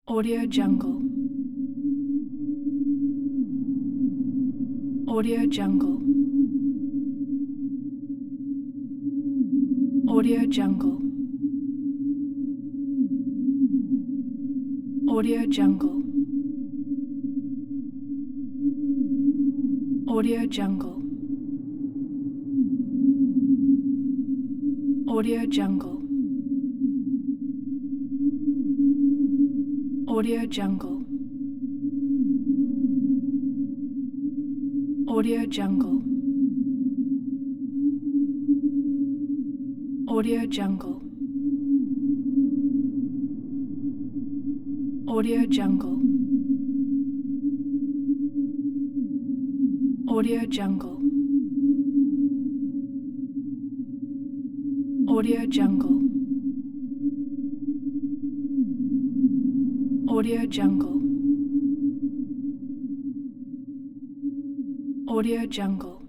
Audio Jungle. Audio Jungle. Audio Jungle. Audio Jungle. Audio Jungle. Audio Jungle. Audio Jungle. Audio Jungle. Audio Jungle. Audio Jungle. Audio Jungle. Audio Jungle. Audio Jungle. Audio Jungle.